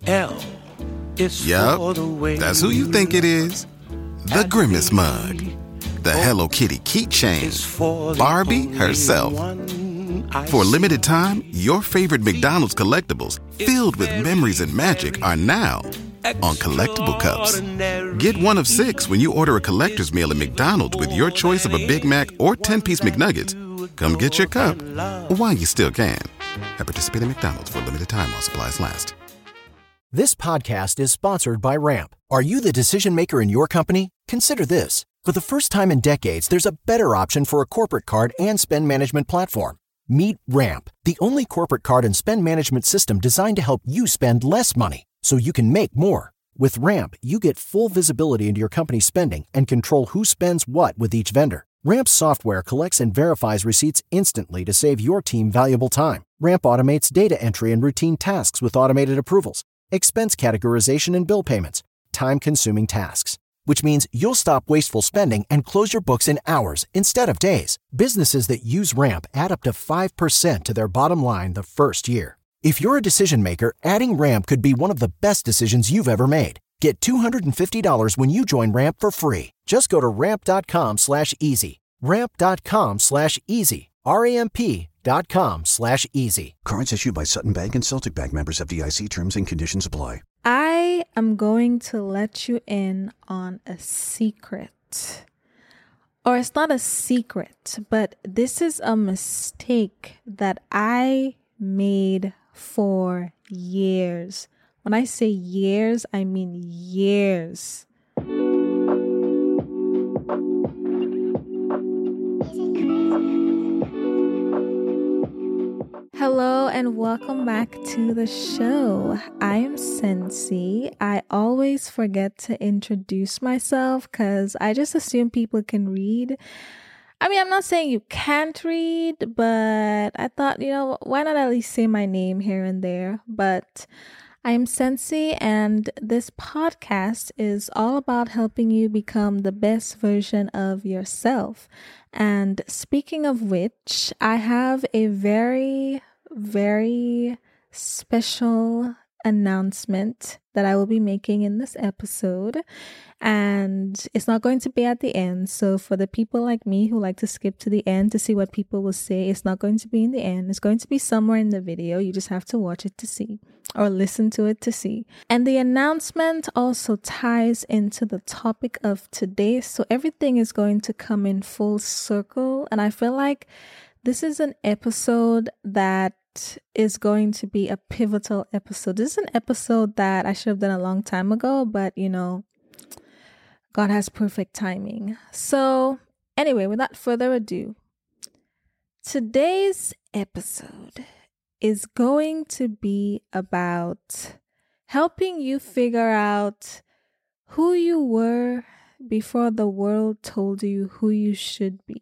L is Yup, for the way that's who you think it is. The Grimace mug. The Hello Kitty keychain. Barbie herself. For a limited time, your favorite McDonald's collectibles filled with memories and magic are now on collectible cups. Get one of 6 when you order a collector's meal at McDonald's with your choice of a Big Mac or 10-piece McNuggets. Come get your cup while you still can. At participating McDonald's for a limited time while supplies last. This podcast is sponsored by Ramp. Are you the decision maker in your company? Consider this. For the first time in decades, there's a better option for a corporate card and spend management platform. Meet Ramp, the only corporate card and spend management system designed to help you spend less money so you can make more. With Ramp, you get full visibility into your company's spending and control who spends what with each vendor. Ramp's software collects and verifies receipts instantly to save your team valuable time. Ramp automates data entry and routine tasks with automated approvals, expense categorization and bill payments, time-consuming tasks, which means you'll stop wasteful spending and close your books in hours instead of days. Businesses that use Ramp add up to 5% to their bottom line the first year. If you're a decision maker, adding Ramp could be one of the best decisions you've ever made. Get $250 when you join Ramp for free. Just go to ramp.com/easy. Ramp.com/easy. ramp.com/easy. Cards issued by Sutton Bank and Celtic Bank, members of FDIC. Terms and conditions apply. I am going to let you in on a secret. Or it's not a secret, but this is a mistake that I made for years. When I say years, I mean years. Hello and welcome back to the show. I am Sensi. I always forget to introduce myself because I just assume people can read. I mean, I'm not saying you can't read, but I thought, why not at least say my name here and there? But I am Sensi, and this podcast is all about helping you become the best version of yourself. And speaking of which, I have a very, very special announcement that I will be making in this episode, and it's not going to be at the end. So for the people like me who like to skip to the end to see what people will say, it's not going to be in the end. It's going to be somewhere in the video. You just have to watch it to see, or listen to it to see. And the announcement also ties into the topic of today, so everything is going to come in full circle. And I feel like this is an episode that is going to be a pivotal episode. This is an episode that I should have done a long time ago, but God has perfect timing. So anyway, without further ado, today's episode is going to be about helping you figure out who you were before the world told you who you should be.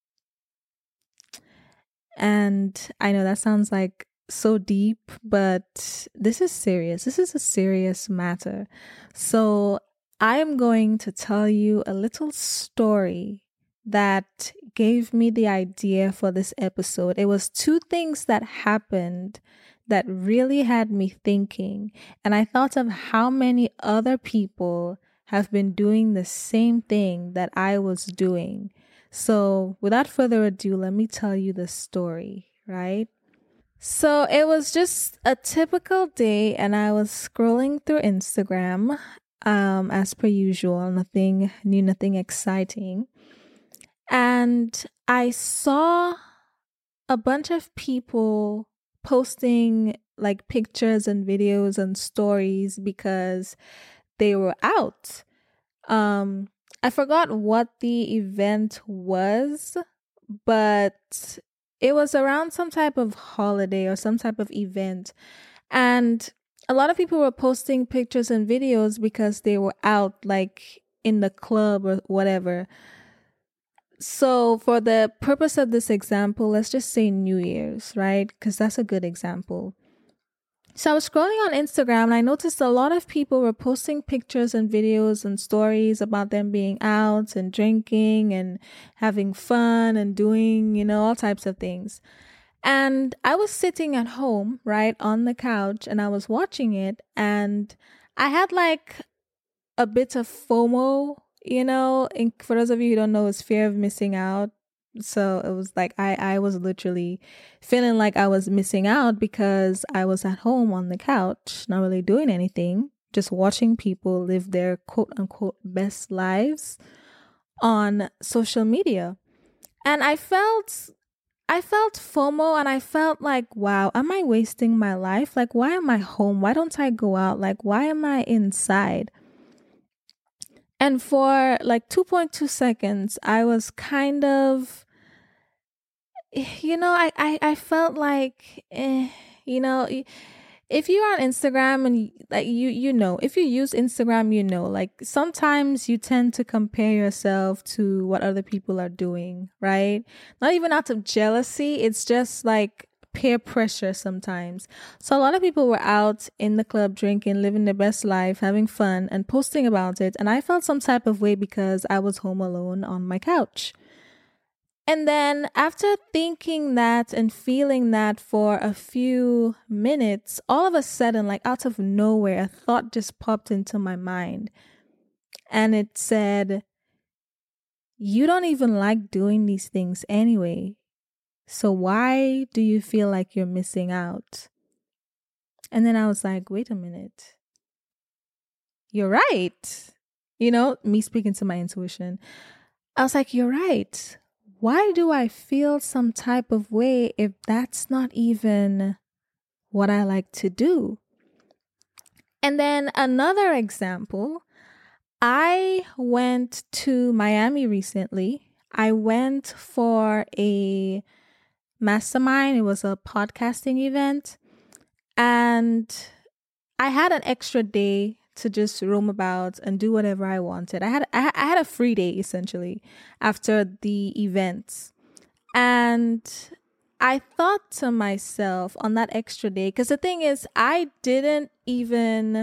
And I know that sounds like so deep, but this is serious. This is a serious matter. So I am going to tell you a little story that gave me the idea for this episode. It was 2 things that happened that really had me thinking. And I thought of how many other people have been doing the same thing that I was doing. So without further ado, let me tell you the story, right? So it was just a typical day, and I was scrolling through Instagram, as per usual, nothing new, nothing exciting. And I saw a bunch of people posting like pictures and videos and stories because they were out. I forgot what the event was, but it was around some type of holiday or some type of event. And a lot of people were posting pictures and videos because they were out, like in the club or whatever. So for the purpose of this example, let's just say New Year's, right? Because that's a good example. So I was scrolling on Instagram and I noticed a lot of people were posting pictures and videos and stories about them being out and drinking and having fun and doing, all types of things. And I was sitting at home, right, on the couch, and I was watching it, and I had like a bit of FOMO, for those of you who don't know, it's fear of missing out. So it was like I was literally feeling like I was missing out because I was at home on the couch, not really doing anything, just watching people live their quote unquote best lives on social media. And I felt FOMO, and I felt like, wow, am I wasting my life? Like, why am I home? Why don't I go out? Like, why am I inside? And for like 2.2 seconds, I was kind of, I felt like, if you're on Instagram and like if you use Instagram, like sometimes you tend to compare yourself to what other people are doing, right? Not even out of jealousy. It's just like peer pressure sometimes. So a lot of people were out in the club drinking, living their best life, having fun and posting about it. And I felt some type of way because I was home alone on my couch. And then after thinking that and feeling that for a few minutes, all of a sudden, like out of nowhere, a thought just popped into my mind. And it said, you don't even like doing these things anyway. So why do you feel like you're missing out? And then I was like, wait a minute. You're right. Me speaking to my intuition. I was like, you're right. Why do I feel some type of way if that's not even what I like to do? And then another example, I went to Miami recently. I went for a mastermind. It was a podcasting event. And I had an extra day to just roam about and do whatever I wanted. I had a free day essentially after the events. And I thought to myself on that extra day, because the thing is, I didn't even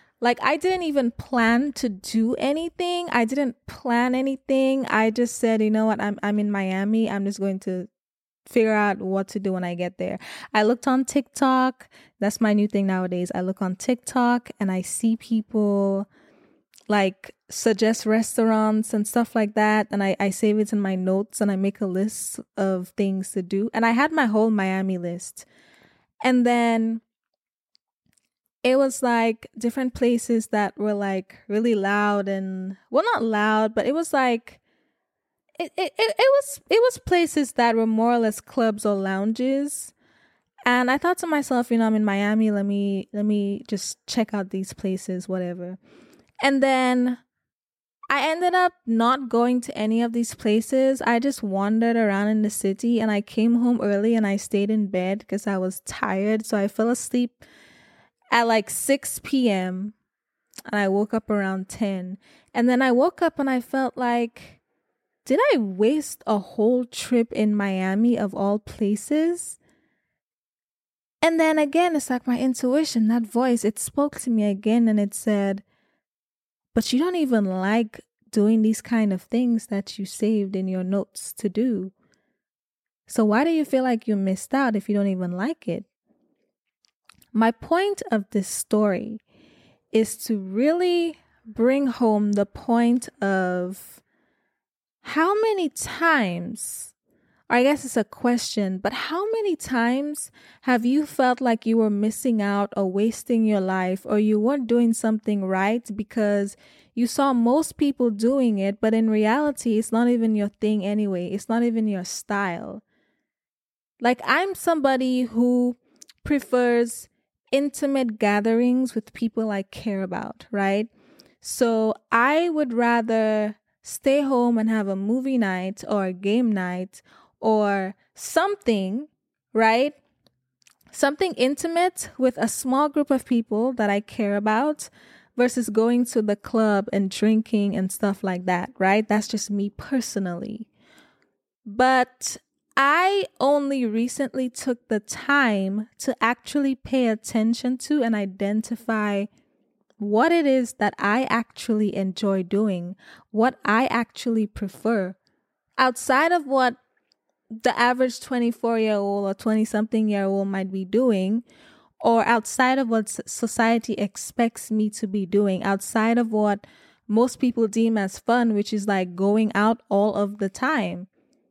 plan to do anything. I didn't plan anything. I just said, you know what, I'm in Miami. I'm just going to figure out what to do when I get there. I looked on TikTok. That's my new thing nowadays. I look on TikTok and I see people like suggest restaurants and stuff like that. And I save it in my notes and I make a list of things to do. And I had my whole Miami list. And then it was like different places that were like really loud and, well, not loud, but it was like, it was places that were more or less clubs or lounges. And I thought to myself, I'm in Miami, let me just check out these places, whatever. And then I ended up not going to any of these places. I just wandered around in the city and I came home early and I stayed in bed because I was tired. So I fell asleep at like 6 p.m. and I woke up around 10. And then I woke up and I felt like, did I waste a whole trip in Miami of all places? And then again, it's like my intuition, that voice, it spoke to me again and it said, but you don't even like doing these kind of things that you saved in your notes to do. So why do you feel like you missed out if you don't even like it? My point of this story is to really bring home the point of how many times, or I guess it's a question, but how many times have you felt like you were missing out or wasting your life or you weren't doing something right because you saw most people doing it, but in reality, it's not even your thing anyway. It's not even your style. Like, I'm somebody who prefers intimate gatherings with people I care about, right? So I would rather stay home and have a movie night or a game night or something, right? Something intimate with a small group of people that I care about versus going to the club and drinking and stuff like that, right? That's just me personally. But I only recently took the time to actually pay attention to and identify what it is that I actually enjoy doing, what I actually prefer, outside of what the average 24-year-old or 20-something-year-old might be doing, or outside of what society expects me to be doing, outside of what most people deem as fun, which is like going out all of the time.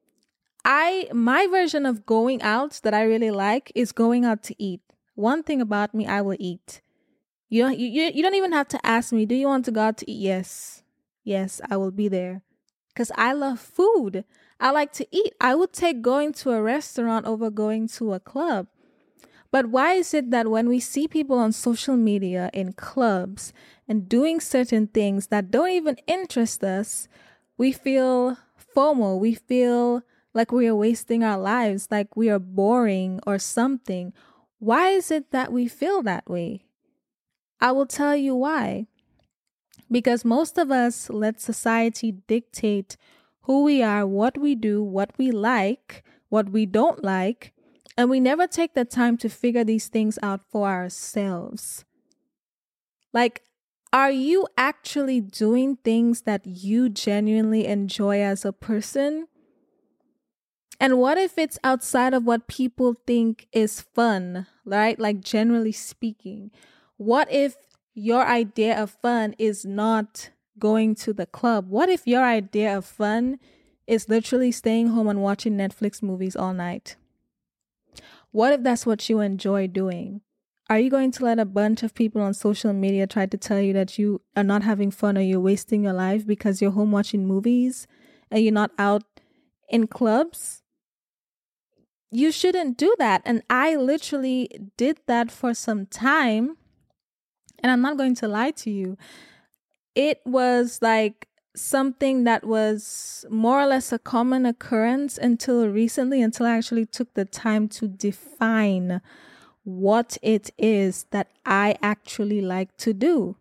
My version of going out that I really like is going out to eat. One thing about me, I will eat. You don't even have to ask me, do you want to go out to eat? Yes, I will be there. Because I love food. I like to eat. I would take going to a restaurant over going to a club. But why is it that when we see people on social media in clubs and doing certain things that don't even interest us, we feel FOMO? We feel like we are wasting our lives, like we are boring or something. Why is it that we feel that way? I will tell you why. Because most of us let society dictate who we are, what we do, what we like, what we don't like, and we never take the time to figure these things out for ourselves. Like, are you actually doing things that you genuinely enjoy as a person? And what if it's outside of what people think is fun, right? Like, generally speaking, what if your idea of fun is not going to the club? What if your idea of fun is literally staying home and watching Netflix movies all night? What if that's what you enjoy doing? Are you going to let a bunch of people on social media try to tell you that you are not having fun or you're wasting your life because you're home watching movies and you're not out in clubs? You shouldn't do that. And I literally did that for some time. And I'm not going to lie to you. It was like something that was more or less a common occurrence until recently, until I actually took the time to define what it is that I actually like to do.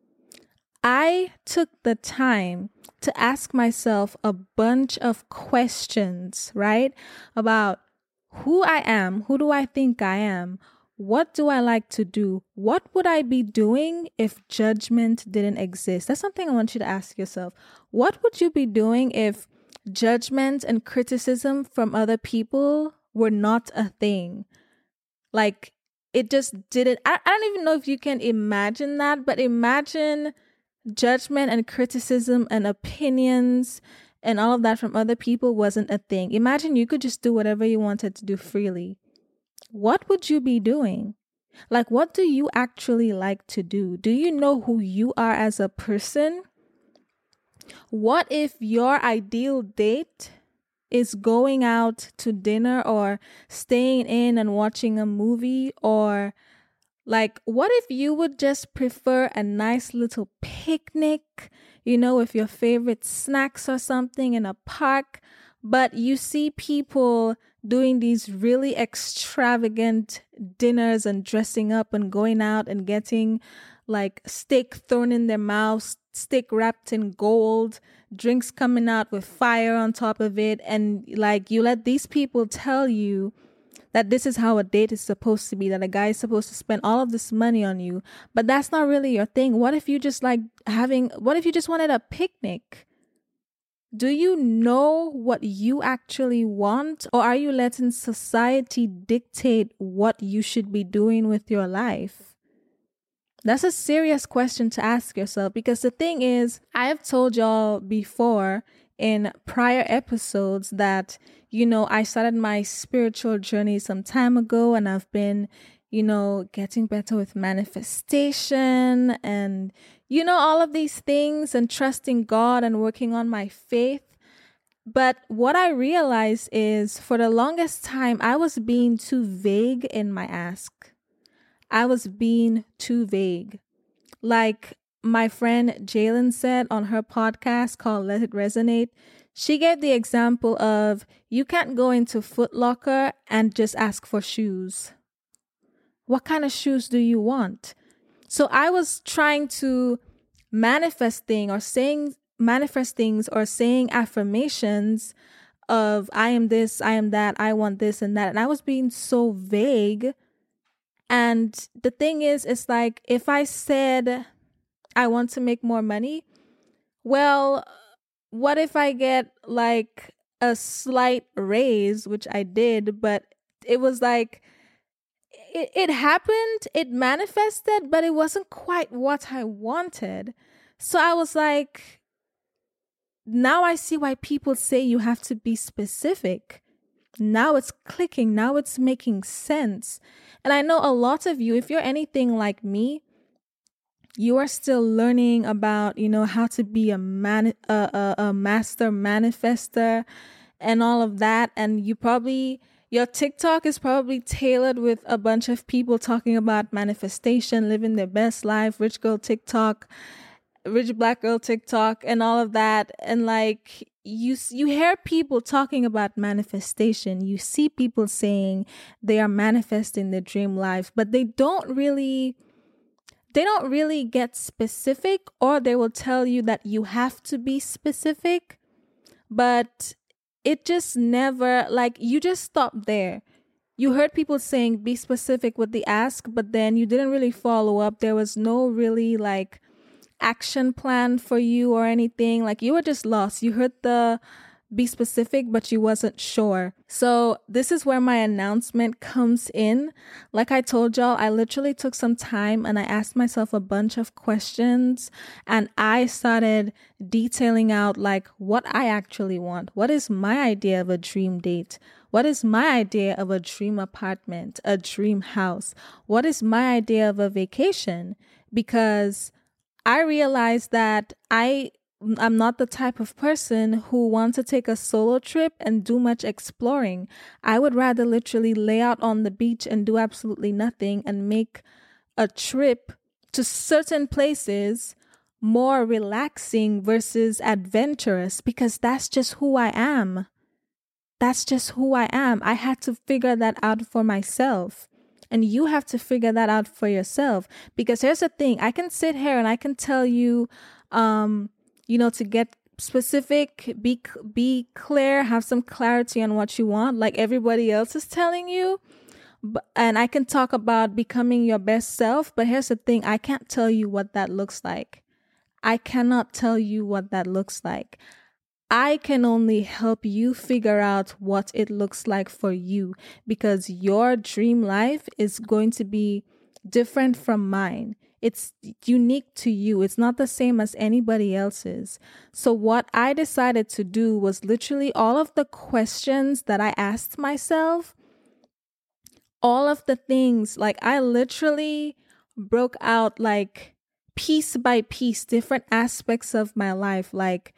I took the time to ask myself a bunch of questions, right? About who I am, who do I think I am? What do I like to do? What would I be doing if judgment didn't exist? That's something I want you to ask yourself. What would you be doing if judgment and criticism from other people were not a thing? Like, it just didn't. I don't even know if you can imagine that, but imagine judgment and criticism and opinions and all of that from other people wasn't a thing. Imagine you could just do whatever you wanted to do freely. What would you be doing? Like, what do you actually like to do? Do you know who you are as a person? What if your ideal date is going out to dinner or staying in and watching a movie? Or like, what if you would just prefer a nice little picnic, with your favorite snacks or something in a park? But you see people doing these really extravagant dinners and dressing up and going out and getting like steak thrown in their mouths, steak wrapped in gold, drinks coming out with fire on top of it. And like, you let these people tell you that this is how a date is supposed to be, that a guy is supposed to spend all of this money on you. But that's not really your thing. What if you just what if you just wanted a picnic? Do you know what you actually want? Or are you letting society dictate what you should be doing with your life? That's a serious question to ask yourself, because the thing is, I have told y'all before in prior episodes that, I started my spiritual journey some time ago, and I've been, getting better with manifestation and, all of these things, and trusting God and working on my faith. But what I realized is, for the longest time, I was being too vague in my ask. I was being too vague. Like my friend Jalen said on her podcast called Let It Resonate, she gave the example of, you can't go into Foot Locker and just ask for shoes. What kind of shoes do you want? So I was trying to manifest things or saying affirmations of, I am this, I am that, I want this and that. And I was being so vague. And the thing is, it's like, if I said I want to make more money, well, what if I get like a slight raise, which I did, but it was like, it happened, it manifested, but it wasn't quite what I wanted. So I was like, now I see why people say you have to be specific. Now it's clicking. Now it's making sense. And I know a lot of you, if you're anything like me, you are still learning about, how to be a master manifester and all of that. And your TikTok is probably tailored with a bunch of people talking about manifestation, living their best life, rich girl TikTok, rich black girl TikTok, and all of that. And like, you hear people talking about manifestation. You see people saying they are manifesting their dream life, but they don't really get specific, or they will tell you that you have to be specific, but it just never, like, you just stop there. You heard people saying be specific with the ask, but then you didn't really follow up. There was no really like action plan for you or anything. Like, you were just lost. You heard the be specific, but you wasn't sure. So this is where my announcement comes in. Like I told y'all, I literally took some time and I asked myself a bunch of questions, and I started detailing out like what I actually want. What is my idea of a dream date? What is my idea of a dream apartment, a dream house? What is my idea of a vacation? Because I realized that I'm not the type of person who wants to take a solo trip and do much exploring. I would rather literally lay out on the beach and do absolutely nothing and make a trip to certain places more relaxing versus adventurous, because that's just who I am. That's just who I am. I had to figure that out for myself. And you have to figure that out for yourself. Because here's the thing. I can sit here and I can tell you, to get specific, be clear, have some clarity on what you want, like everybody else is telling you. And I can talk about becoming your best self. But here's the thing. I can't tell you what that looks like. I cannot tell you what that looks like. I can only help you figure out what it looks like for you, because your dream life is going to be different from mine. It's unique to you. It's not the same as anybody else's. So what I decided to do was literally all of the questions that I asked myself, all of the things, like I literally broke out like piece by piece, different aspects of my life, like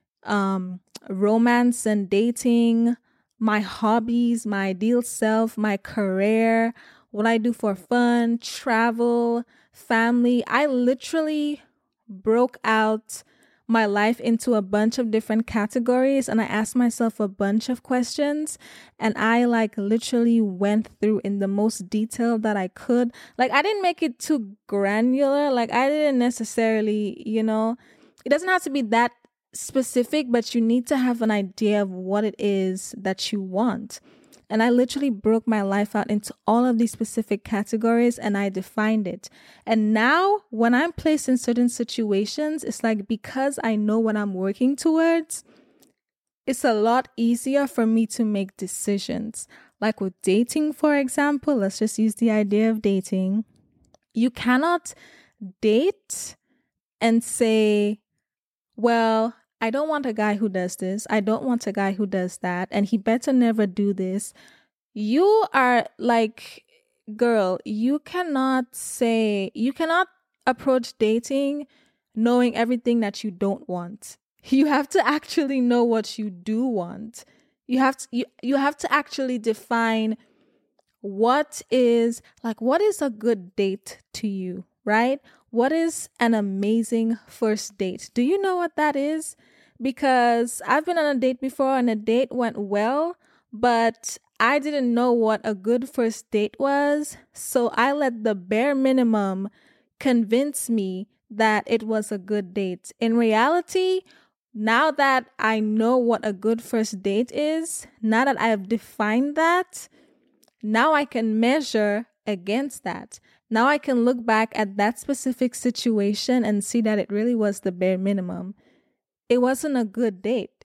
romance and dating, my hobbies, my ideal self, my career, what I do for fun, travel, family. I literally broke out my life into a bunch of different categories, and I asked myself a bunch of questions, and I like literally went through in the most detail that I could. Like, I didn't make it too granular. Like, I didn't necessarily, it doesn't have to be that specific, but you need to have an idea of what it is that you want. And I literally broke my life out into all of these specific categories, and I defined it. And now when I'm placed in certain situations, it's like, because I know what I'm working towards, it's a lot easier for me to make decisions. Like with dating, for example, let's just use the idea of dating. You cannot date and say, well, I don't want a guy who does this. I don't want a guy who does that. And he better never do this. You are like, girl, you cannot approach dating knowing everything that you don't want. You have to actually know what you do want. You have to actually define what is a good date to you, right? What is an amazing first date? Do you know what that is? Because I've been on a date before and a date went well, but I didn't know what a good first date was. So I let the bare minimum convince me that it was a good date. In reality, now that I know what a good first date is, now that I have defined that, now I can measure against that. Now I can look back at that specific situation and see that it really was the bare minimum. It wasn't a good date.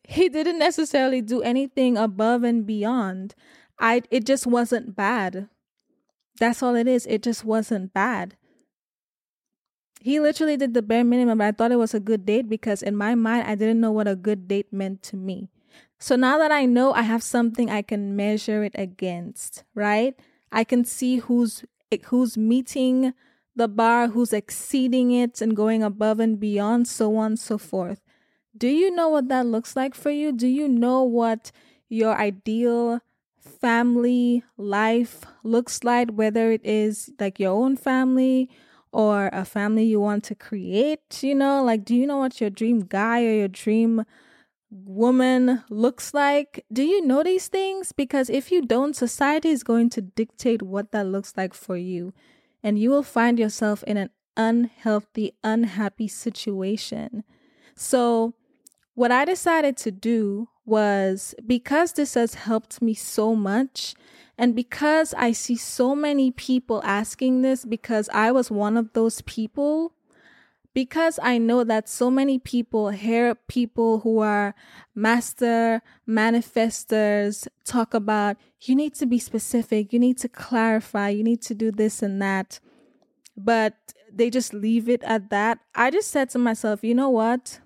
he didn't necessarily do anything above and beyond. It just wasn't bad. That's all it is. It just wasn't bad. He literally did the bare minimum, but I thought it was a good date because in my mind, I didn't know what a good date meant to me. So now that I know, I have something I can measure it against, right? I can see who's meeting the bar, who's exceeding it and going above and beyond, so on and so forth. Do you know what that looks like for you? Do you know what your ideal family life looks like, whether it is like your own family or a family you want to create? You know, like, do you know what your dream guy or your dream woman looks like? Do you know these things? Because if you don't, society is going to dictate what that looks like for you, and you will find yourself in an unhealthy, unhappy situation. So what I decided to do was, because this has helped me so much, and because I see so many people asking this, because I was one of those people, because I know that so many people hear people who are master manifestors talk about, you need to be specific, you need to clarify, you need to do this and that, but they just leave it at that. I just said to myself, you know what?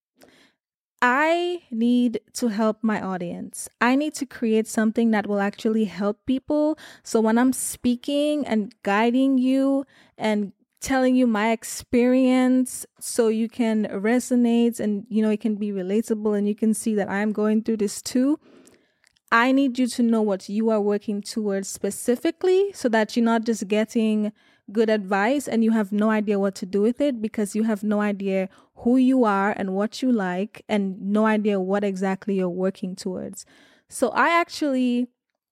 I need to help my audience. I need to create something that will actually help people. So when I'm speaking and guiding you and telling you my experience so you can resonate and, you know, it can be relatable and you can see that I'm going through this too. I need you to know what you are working towards specifically so that you're not just getting good advice and you have no idea what to do with it because you have no idea who you are and what you like and no idea what exactly you're working towards. So I actually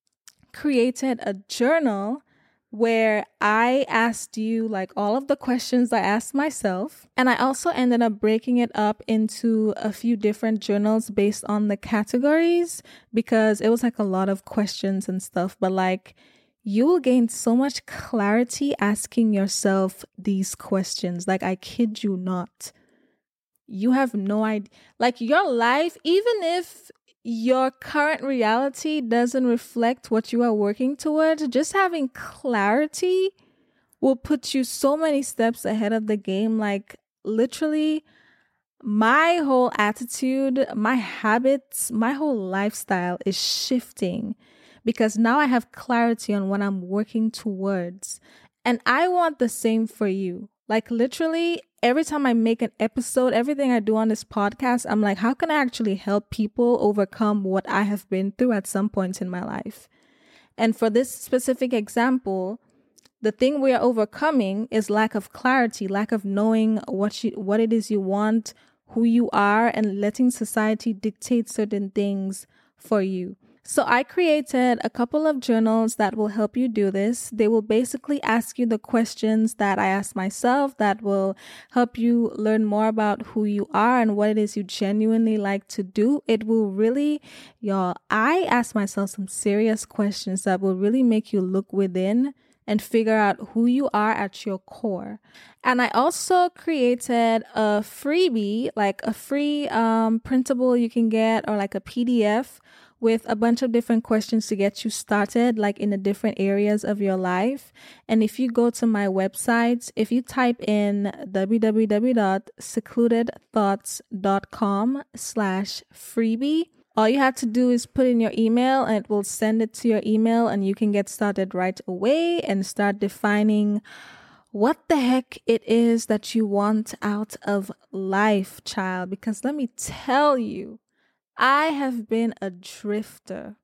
created a journal where I asked you like all of the questions I asked myself. And I also ended up breaking it up into a few different journals based on the categories because it was like a lot of questions and stuff. But like, you will gain so much clarity asking yourself these questions. Like, I kid you not. You have no idea. Like, your life, even if your current reality doesn't reflect what you are working towards, just having clarity will put you so many steps ahead of the game. Like, literally, my whole attitude, my habits, my whole lifestyle is shifting because now I have clarity on what I'm working towards. And I want the same for you. Like, literally, every time I make an episode, everything I do on this podcast, I'm like, how can I actually help people overcome what I have been through at some point in my life? And for this specific example, the thing we are overcoming is lack of clarity, lack of knowing what it is you want, who you are, and letting society dictate certain things for you. So I created a couple of journals that will help you do this. They will basically ask you the questions that I asked myself that will help you learn more about who you are and what it is you genuinely like to do. It will really, I asked myself some serious questions that will really make you look within and figure out who you are at your core. And I also created a freebie, like a free printable you can get, or like a PDF with a bunch of different questions to get you started, like in the different areas of your life. And if you go to my website, if you type in www.secludedthoughts.com/freebie, all you have to do is put in your email and it will send it to your email and you can get started right away and start defining what the heck it is that you want out of life, child. Because let me tell you, I have been a drifter.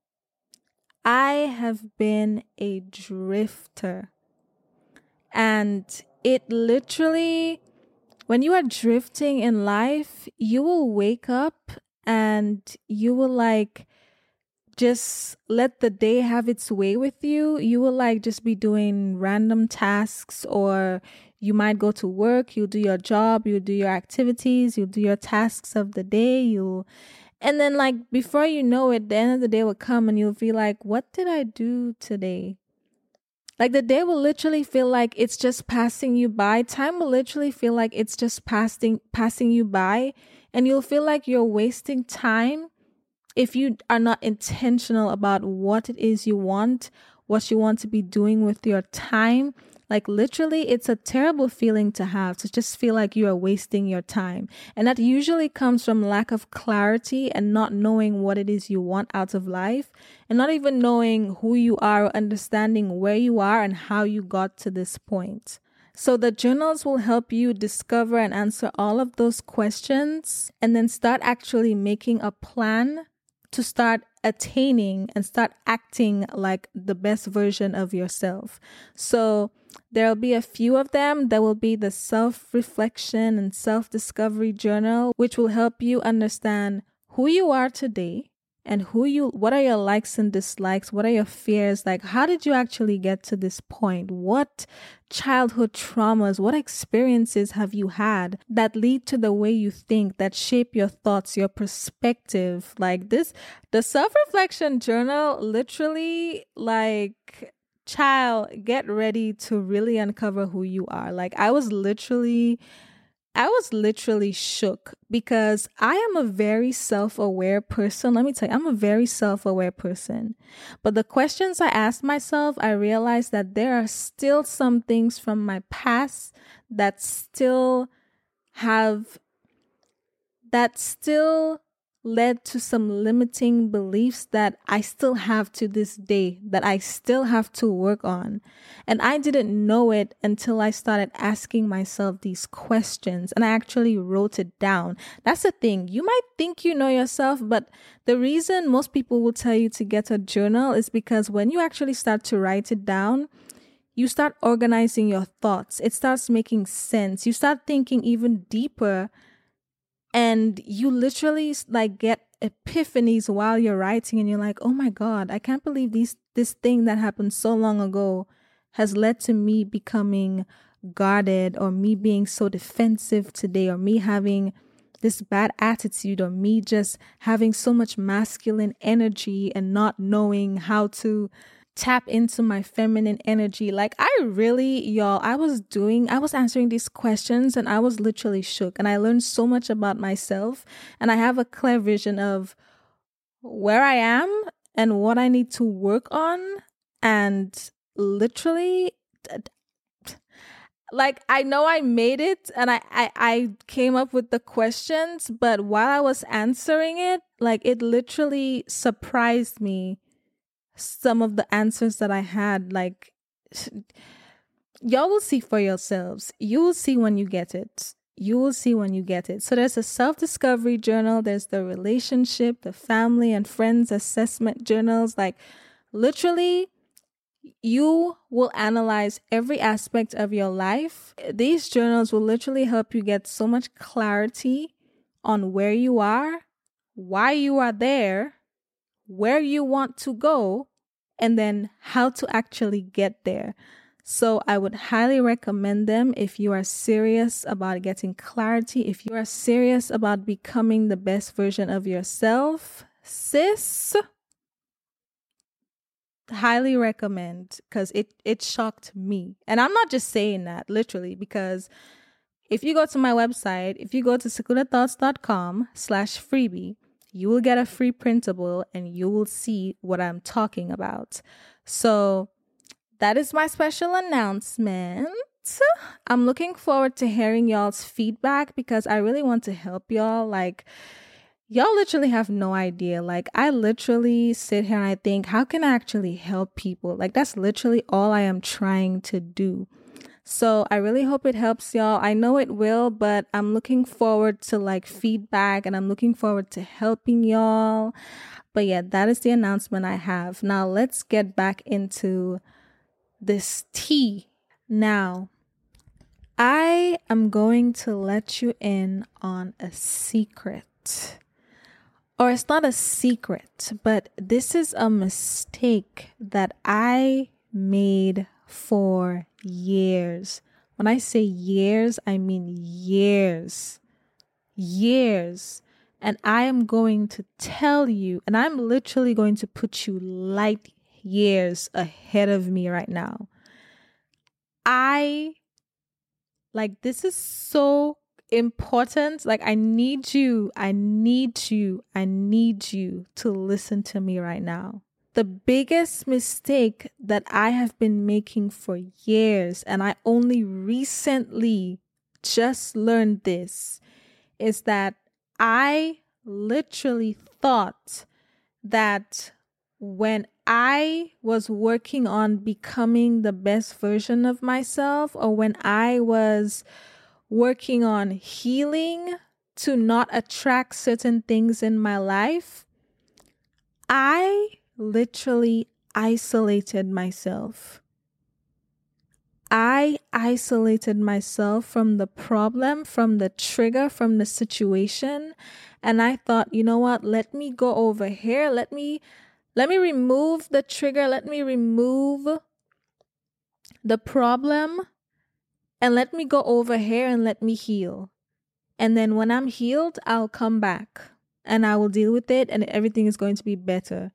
And it literally, when you are drifting in life, you will wake up and you will like just let the day have its way with you. You will like just be doing random tasks, or you might go to work, you'll do your job, you'll do your activities, you'll do your tasks of the day, and then like before you know it, the end of the day will come and you'll be like, what did I do today? Like the day will literally feel like it's just passing you by. Time will literally feel like it's just passing you by. And you'll feel like you're wasting time if you are not intentional about what it is you want, what you want to be doing with your time, like literally, it's a terrible feeling to have, to just feel like you are wasting your time. And that usually comes from lack of clarity and not knowing what it is you want out of life, and not even knowing who you are or understanding where you are and how you got to this point. So the journals will help you discover and answer all of those questions, and then start actually making a plan to start attaining and start acting like the best version of yourself. So there'll be a few of them. There will be the self-reflection and self-discovery journal, which will help you understand who you are today and what are your likes and dislikes? What are your fears? Like, how did you actually get to this point? What childhood traumas, what experiences have you had that lead to the way you think, that shape your thoughts, your perspective? Like this, the self-reflection journal, literally, like, child, get ready to really uncover who you are. Like, I was literally shook because I am a very self-aware person. Let me tell you, I'm a very self-aware person. But the questions I asked myself, I realized that there are still some things from my past that still led to some limiting beliefs that I still have to this day, that I still have to work on. And I didn't know it until I started asking myself these questions, and I actually wrote it down. That's the thing. You might think you know yourself, but the reason most people will tell you to get a journal is because when you actually start to write it down, you start organizing your thoughts. It starts making sense. You start thinking even deeper. And you literally like get epiphanies while you're writing, and you're like, oh my God, I can't believe this thing that happened so long ago has led to me becoming guarded, or me being so defensive today, or me having this bad attitude, or me just having so much masculine energy and not knowing how to tap into my feminine energy. Like I was answering these questions, and I was literally shook, and I learned so much about myself, and I have a clear vision of where I am and what I need to work on. And literally, like, I know I made it, and I came up with the questions, but while I was answering it, like, it literally surprised me, some of the answers that I had. Like, y'all will see for yourselves. You will see when you get it. You will see when you get it. So there's a self-discovery journal. There's the relationship, the family and friends assessment journals. Like, literally, you will analyze every aspect of your life. These journals will literally help you get so much clarity on where you are, why you are there, where you want to go, and then how to actually get there. So I would highly recommend them if you are serious about getting clarity, if you are serious about becoming the best version of yourself, sis. Highly recommend, because it shocked me. And I'm not just saying that literally, because if you go to my website, if you go to secludedthoughts.com/freebie, you will get a free printable, and you will see what I'm talking about. So that is my special announcement. I'm looking forward to hearing y'all's feedback, because I really want to help y'all. Like, y'all literally have no idea. Like, I literally sit here and I think, how can I actually help people? Like, that's literally all I am trying to do. So I really hope it helps y'all. I know it will, but I'm looking forward to like feedback, and I'm looking forward to helping y'all. But yeah, that is the announcement I have. Now let's get back into this tea. Now, I am going to let you in on a secret. Or it's not a secret, but this is a mistake that I made for years. When I say years, I mean years. Years. And I am going to tell you, and I'm literally going to put you light years ahead of me right now. This is so important. Like, I need you to listen to me right now. The biggest mistake that I have been making for years, and I only recently just learned this, is that I literally thought that when I was working on becoming the best version of myself, or when I was working on healing to not attract certain things in my life, I literally isolated myself. I isolated myself from the problem, from the trigger, from the situation. And I thought, you know what? Let me go over here. Let me remove the trigger. Let me remove the problem. And let me go over here and let me heal. And then when I'm healed, I'll come back and I will deal with it and everything is going to be better.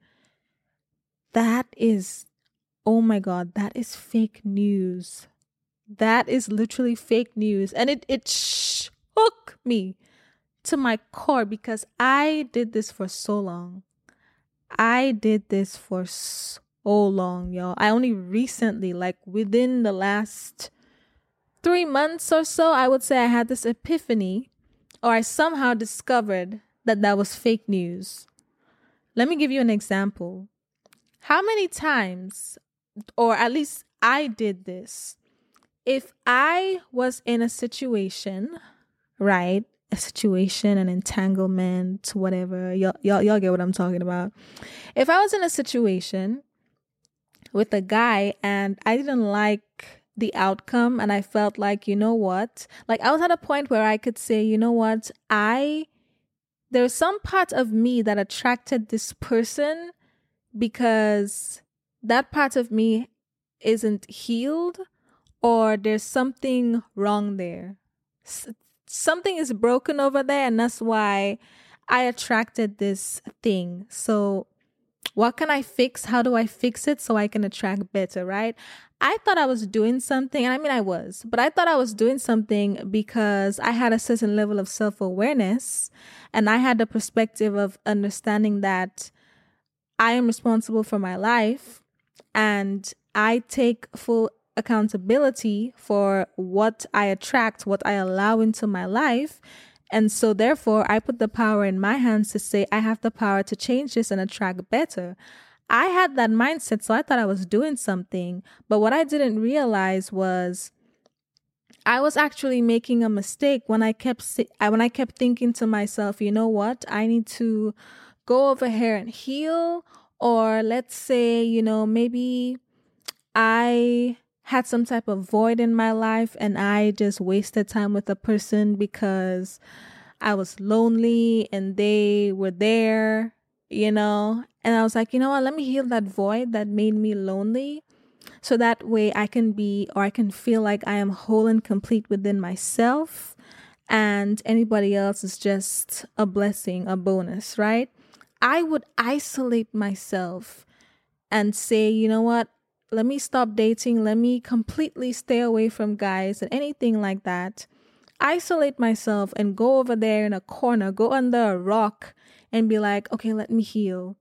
That is, oh my God, that is fake news. That is literally fake news. And it shook me to my core because I did this for so long. I did this for so long, y'all. I only recently, like within the last 3 months or so, I would say I had this epiphany, or I somehow discovered that that was fake news. Let me give you an example. How many times, or at least I did this, if I was in a situation, right? A situation, an entanglement, whatever. Y'all get what I'm talking about. If I was in a situation with a guy and I didn't like the outcome and I felt like, you know what? Like I was at a point where I could say, you know what? There's some part of me that attracted this person because that part of me isn't healed, or there's something wrong there. Something is broken over there, and that's why I attracted this thing. So what can I fix? How do I fix it so I can attract better, right? I thought I was doing something, and I mean I was, but I thought I was doing something because I had a certain level of self-awareness, and I had the perspective of understanding that I am responsible for my life and I take full accountability for what I attract, what I allow into my life. And so therefore, I put the power in my hands to say, I have the power to change this and attract better. I had that mindset, so I thought I was doing something. But what I didn't realize was I was actually making a mistake when I kept thinking to myself, you know what? I need to go over here and heal. Or let's say, you know, maybe I had some type of void in my life and I just wasted time with a person because I was lonely and they were there, you know. And I was like, you know what, let me heal that void that made me lonely. So that way I can feel like I am whole and complete within myself. And anybody else is just a blessing, a bonus, right? I would isolate myself and say, you know what? Let me stop dating. Let me completely stay away from guys and anything like that. Isolate myself and go over there in a corner, go under a rock and be like, okay, let me heal.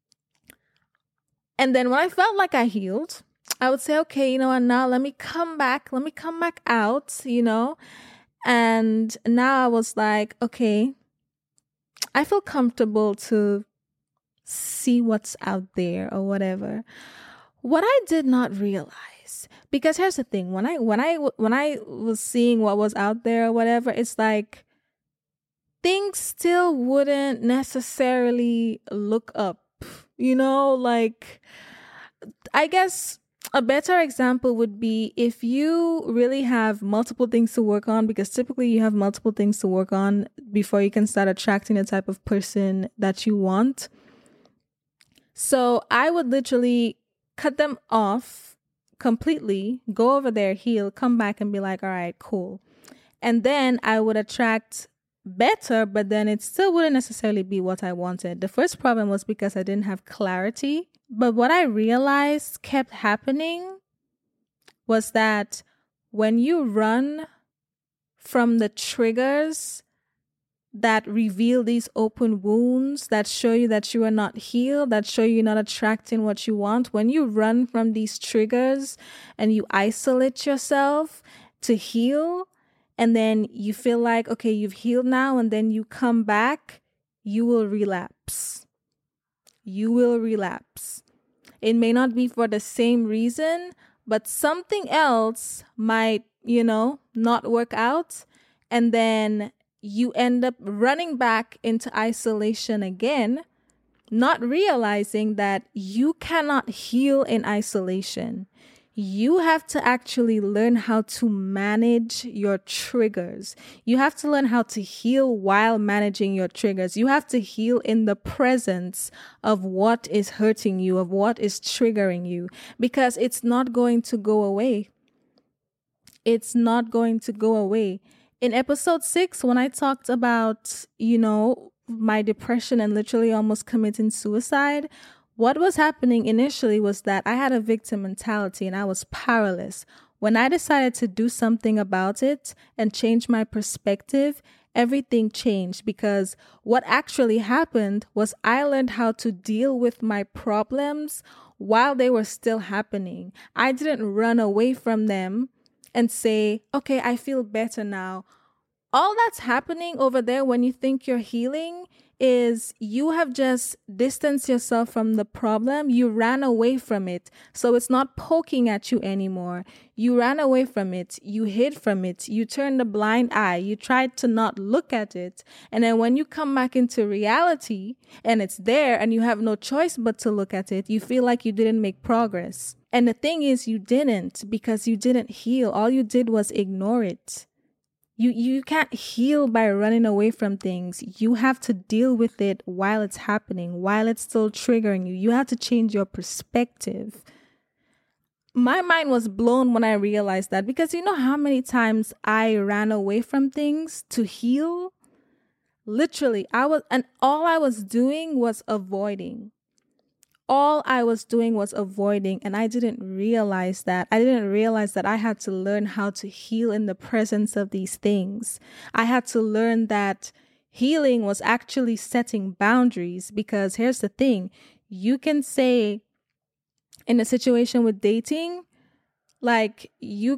And then when I felt like I healed, I would say, okay, you know what? Now let me come back out, you know? And now I was like, okay, I feel comfortable to see what's out there or whatever. What I did not realize, because here's the thing, when I was seeing what was out there or whatever, it's like things still wouldn't necessarily look up, you know, like I guess a better example would be if you really have multiple things to work on, because typically you have multiple things to work on before you can start attracting the type of person that you want. So I would literally cut them off completely, go over there, heal, come back and be like, all right, cool. And then I would attract better, but then it still wouldn't necessarily be what I wanted. The first problem was because I didn't have clarity. But what I realized kept happening was that when you run from the triggers that reveal these open wounds, that show you that you are not healed, that show you're not attracting what you want, when you run from these triggers and you isolate yourself to heal, and then you feel like, okay, you've healed now, and then you come back, you will relapse. You will relapse. It may not be for the same reason, but something else might, not work out. And then you end up running back into isolation again, not realizing that you cannot heal in isolation. You have to actually learn how to manage your triggers. You have to learn how to heal while managing your triggers. You have to heal in the presence of what is hurting you, of what is triggering you, because it's not going to go away. It's not going to go away. In episode 6, when I talked about, my depression and literally almost committing suicide, what was happening initially was that I had a victim mentality and I was powerless. When I decided to do something about it and change my perspective, everything changed, because what actually happened was I learned how to deal with my problems while they were still happening. I didn't run away from them and say, okay, I feel better now. All that's happening over there when you think you're healing is you have just distanced yourself from the problem. You ran away from it. So it's not poking at you anymore. You ran away from it. You hid from it. You turned a blind eye. You tried to not look at it. And then when you come back into reality and it's there and you have no choice but to look at it, you feel like you didn't make progress. And the thing is, you didn't, because you didn't heal. All you did was ignore it. You can't heal by running away from things. You have to deal with it while it's happening, while it's still triggering you. You have to change your perspective. My mind was blown when I realized that, because you know how many times I ran away from things to heal? Literally, all I was doing was avoiding. All I was doing was avoiding, and I didn't realize that. I didn't realize that I had to learn how to heal in the presence of these things. I had to learn that healing was actually setting boundaries, because here's the thing. You can say in a situation with dating, like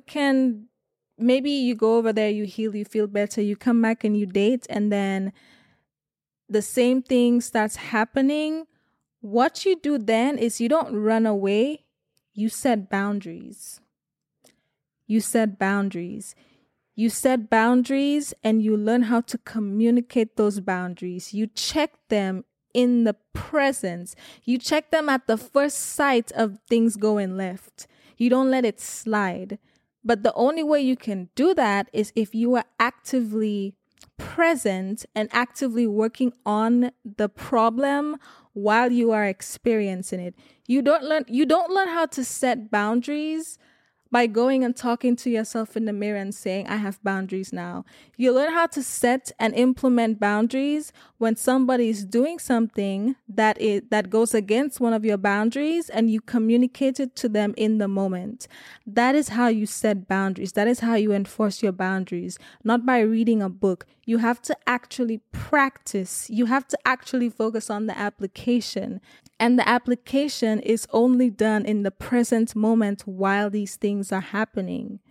maybe you go over there, you heal, you feel better, you come back and you date, and then the same thing starts happening. What you do then is you don't run away, you set boundaries. You set boundaries. You set boundaries and you learn how to communicate those boundaries. You check them in the presence. You check them at the first sight of things going left. You don't let it slide. But the only way you can do that is if you are actively present and actively working on the problem while you are experiencing it. You don't learn how to set boundaries by going and talking to yourself in the mirror and saying, I have boundaries now. You learn how to set and implement boundaries when somebody is doing something that goes against one of your boundaries, and you communicate it to them in the moment. That is how you set boundaries. That is how you enforce your boundaries, not by reading a book. You have to actually practice. You have to actually focus on the application. And the application is only done in the present moment while these things are happening.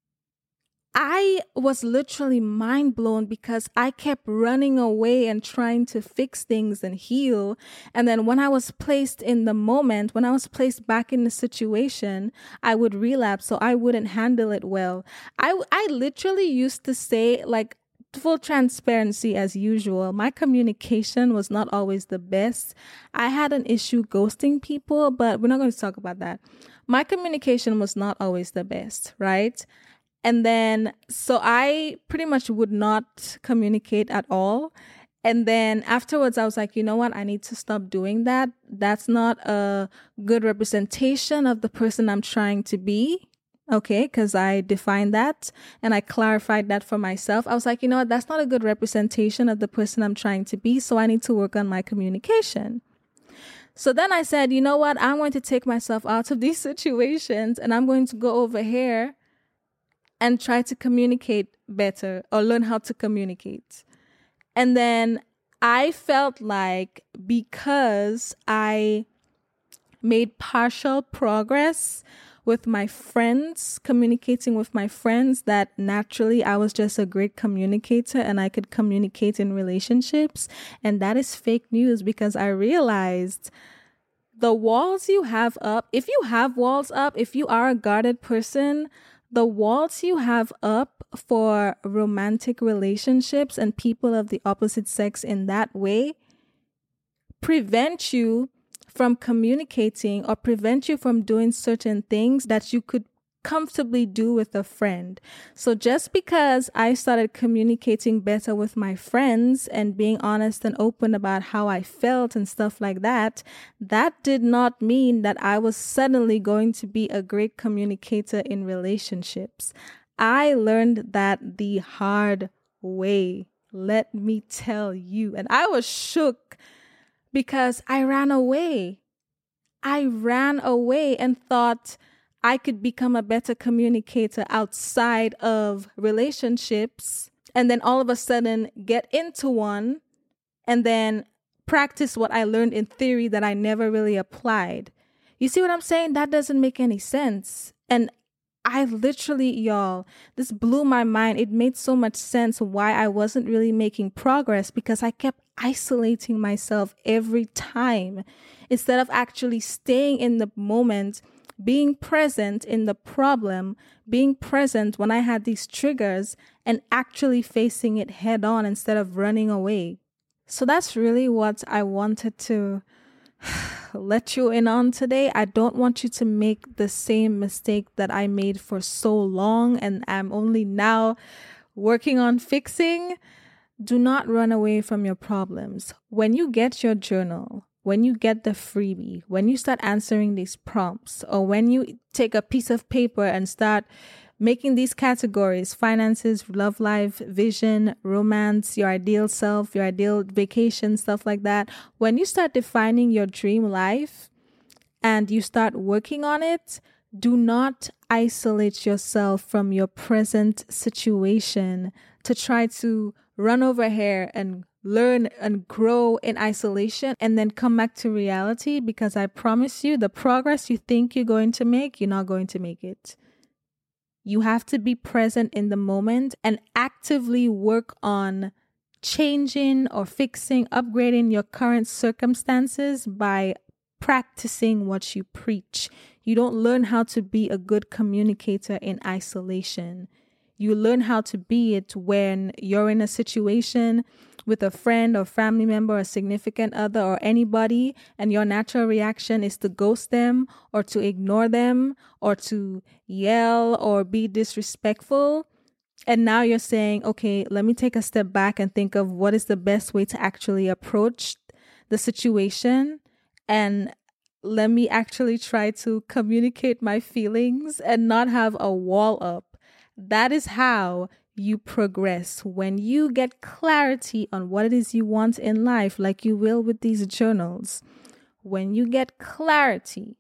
I was literally mind blown because I kept running away and trying to fix things and heal. And then when I was placed in the moment, when I was placed back in the situation, I would relapse, so I wouldn't handle it well. I literally used to say, like, full transparency as usual, my communication was not always the best. I had an issue ghosting people, but we're not going to talk about that. My communication was not always the best, right? And then, so I pretty much would not communicate at all. And then afterwards, I was like, you know what? I need to stop doing that. That's not a good representation of the person I'm trying to be. Okay, because I defined that and I clarified that for myself. I was like, you know what, that's not a good representation of the person I'm trying to be, so I need to work on my communication. So then I said, you know what, I'm going to take myself out of these situations and I'm going to go over here and try to communicate better or learn how to communicate. And then I felt like because I made partial progress with my friends, communicating with my friends, that naturally I was just a great communicator and I could communicate in relationships. And that is fake news, because I realized the walls you have up, if you have walls up, if you are a guarded person, the walls you have up for romantic relationships and people of the opposite sex in that way prevent you from communicating or prevent you from doing certain things that you could comfortably do with a friend. So just because I started communicating better with my friends and being honest and open about how I felt and stuff like that, that did not mean that I was suddenly going to be a great communicator in relationships. I learned that the hard way, let me tell you. And I was shook because I ran away. I ran away and thought I could become a better communicator outside of relationships, and then all of a sudden get into one and then practice what I learned in theory that I never really applied. You see what I'm saying? That doesn't make any sense. And I literally, y'all, this blew my mind. It made so much sense why I wasn't really making progress, because I kept isolating myself every time instead of actually staying in the moment, being present in the problem, being present when I had these triggers and actually facing it head on instead of running away. So that's really what I wanted to let you in on today. I don't want you to make the same mistake that I made for so long and I'm only now working on fixing. Do not run away from your problems. When you get your journal, when you get the freebie, when you start answering these prompts, or when you take a piece of paper and start making these categories: finances, love life, vision, romance, your ideal self, your ideal vacation, stuff like that. When you start defining your dream life and you start working on it, do not isolate yourself from your present situation to try to run over here and learn and grow in isolation and then come back to reality, because I promise you, the progress you think you're going to make, you're not going to make it. You have to be present in the moment and actively work on changing or fixing, upgrading your current circumstances by practicing what you preach. You don't learn how to be a good communicator in isolation. You learn how to be it when you're in a situation with a friend or family member or significant other or anybody, and your natural reaction is to ghost them or to ignore them or to yell or be disrespectful. And now you're saying, okay, let me take a step back and think of what is the best way to actually approach the situation, and let me actually try to communicate my feelings and not have a wall up. That is how you progress. When you get clarity on what it is you want in life, like you will with these journals, when you get clarity,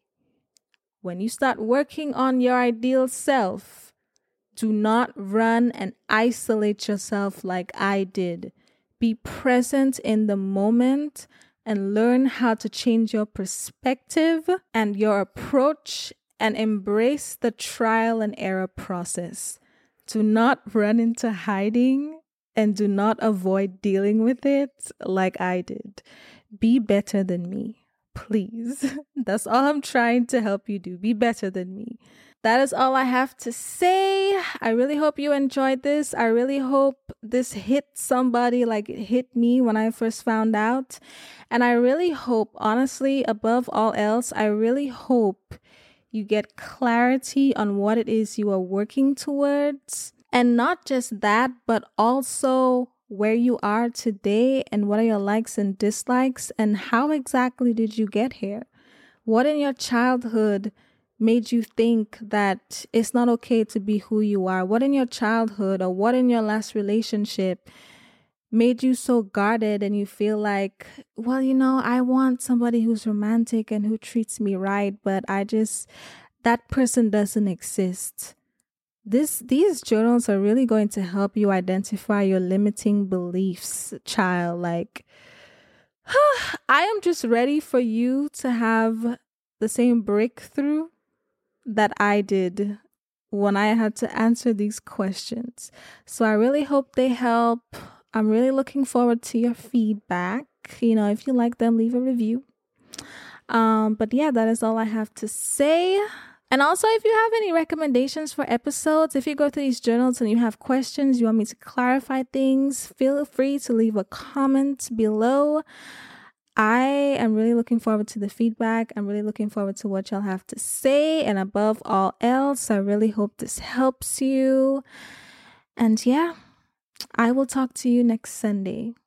when you start working on your ideal self, do not run and isolate yourself like I did. Be present in the moment and learn how to change your perspective and your approach and embrace the trial and error process. Do not run into hiding and do not avoid dealing with it like I did. Be better than me, please. That's all I'm trying to help you do. Be better than me. That is all I have to say. I really hope you enjoyed this. I really hope this hit somebody like it hit me when I first found out. And I really hope, honestly, above all else, I really hope you get clarity on what it is you are working towards. And not just that, but also where you are today and what are your likes and dislikes and how exactly did you get here? What in your childhood made you think that it's not okay to be who you are? What in your childhood or what in your last relationship made you so guarded and you feel like, well, you know, I want somebody who's romantic and who treats me right, but that person doesn't exist. these journals are really going to help you identify your limiting beliefs, child. Like, I am just ready for you to have the same breakthrough that I did when I had to answer these questions. So I really hope they help. I'm really looking forward to your feedback. If you like them, leave a review. But yeah, that is all I have to say. And also, if you have any recommendations for episodes, if you go through these journals and you have questions, you want me to clarify things, feel free to leave a comment below. I am really looking forward to the feedback. I'm really looking forward to what y'all have to say. And above all else, I really hope this helps you. And yeah, I will talk to you next Sunday.